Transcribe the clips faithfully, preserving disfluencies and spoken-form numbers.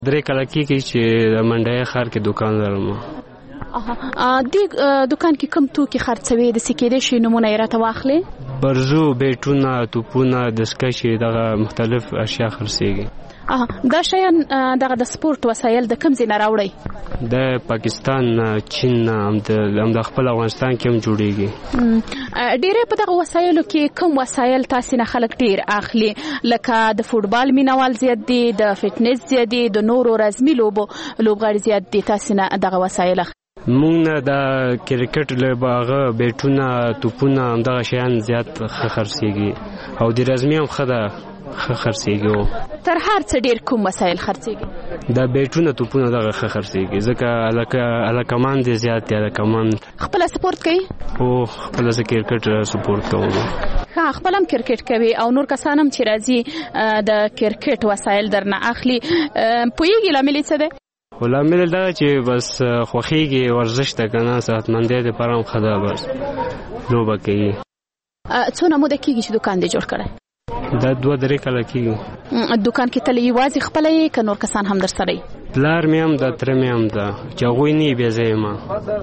درې کاله کېږي چې د منډیه ښار کې دوکان لرم. دې دوکان کې کوم توکي خرڅوي؟ د څه کېدای شي نومونه یې راته واخلې؟ برزو، بیټونه، توپونه، دستکشې، دغه مختلف اشیا خرڅېږي. دا شیان دغه د سپورت وسایل د کوم ځای نه راوړئ؟ د پاکستان نه، چین نه، هم د خپل افغانستان کې هم جوړېږي. ډېری په دغه وسایلو کې کوم وسایل تاسې نه خلک ډېر اخلي؟ لکه د فوټبال مینوال زیات دي، د فټنس زیات دي، د نورو رزمي لوبو لوبغاړي زیات دي، تاسې نه دغه وسایل اخلي؟ مونږ نه د کرکټ لوبه، هغه بیټونه، توپونه، همدغه شیان زیات ښه خرڅېږي او د رزمي هم ښه ده، ښه خرڅېږي. تر هر څه ډېر کوم وسایل خرڅېږي؟ دا بیټونه، توپونه دغه ښه خرڅېږي، ځکه هلکمان دې زیات دي. هلکمان خپله سپورت کوي؟ هو، خپله زه کرکټ سپورت کوم. ښه، خپل هم کرکټ کوي او نور کسان هم چې راځي د کرکټ وسایل درنه اخلي. پوهېږي لامل یې څه دی؟ خو لامل دا چې بس خوښېږي، ورزش ته که نه، صحتمندۍ دپاره هم ښه ده، بس لوبه کوي. څونه موده کېږي چې دوکان دې جوړ کړی؟ دا دوه درې کاله کېږي. دوکان کې تل یوازې خپله یې که نور کسان هم در سره یي؟ پلار مې هم ده، تره مې هم ده، چې هغوی نه یي بیا زه یم.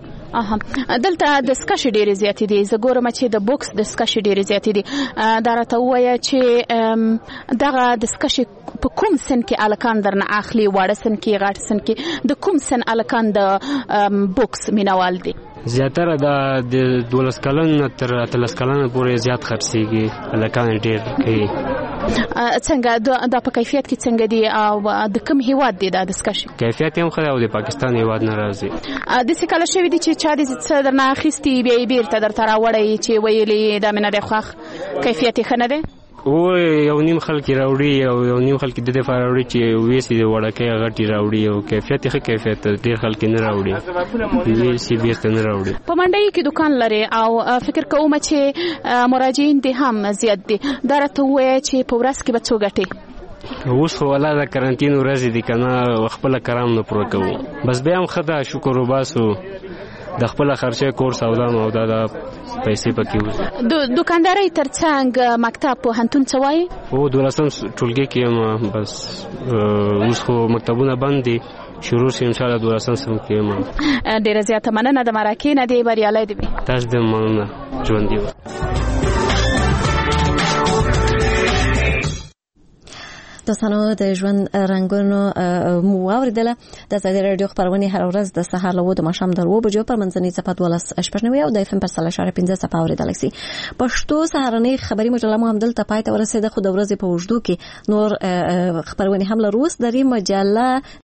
دلته دستکشې ډېرې زیاتې دي، زه ګورم چې د بوکس دستکشې ډېرې زیاتې دي. دا راته ووایه چې دغه دستکشې په کوم سن کې هلکان درنه اخلي؟ واړه سن کې، غټ سن کې؟ د کوم سن هلکان د بوکس مینوال دي؟ زیاتره د دولس کلن تر اتلس کلن پورې زیات خرڅېږي، هلکان ډېر کوي. څنګه دا په کیفیت کې څنګه دي او د کوم هیواد دی دا دستکشې؟ کیفیت هم ښه دی او د پاکستان هیواد نه راځي. داسې کله شوي دي چې چا دې څه درنه اخیستي بیا یې بېرته درته راوړی چې ویلې دا مې نه دی خوښ، کیفیت یې ښه نه دی؟ او یو نیم خلک راوړي او یو نیم خلک د دې لپاره راوړي چې ویسې د وړکۍ غټې راوړي او کیفیت یې ښه کیفیت، ډېر خلک نه راوړي، ویسې بېرته نه راوړي. په منډیو کې دوکان لري او فکر کوم چې مراجعین دې هم زیات دي. دا راته ووایه چې په ورځ کې به څو ګټې؟ اوس خو والا د کرنټین ورځې دي که نه، خپله کرام نه پوره کوو، بس بیا هم ښه ده، شکر وباسو، د خپله خرچه کور سودا او دا د پیسې پکې وځي. د دوکاندارۍ تر څنګ مکتب، پوهنتون څه وایي؟ هو، دولسم ټولګي کې یم، بس اوس خو مکتبونه بند دي، شروع شي انشاءالله دولسم صنف کې یم. ډېره زیاته مننه د مرکې نه دی، بریالی دې وي. تاسو دې مننه، ژوندي وه. دوستانو، د ژوند رنګونو مو واوریدله. د ازادي راډیو خپرونې هر ورځ د سهار له اووه د ماښام تر اووه بجو پر منځنۍ څپه دولس شپږ نوي او د اف ام پر سل اشاریه پنځه څپه اورېدلی سي. پښتو سهارنۍ خبري مجله مو همدلته پای ته ورسېده، خو د ورځې په اوږدو کې نور خپرونې هم لرو. اوس درې مجله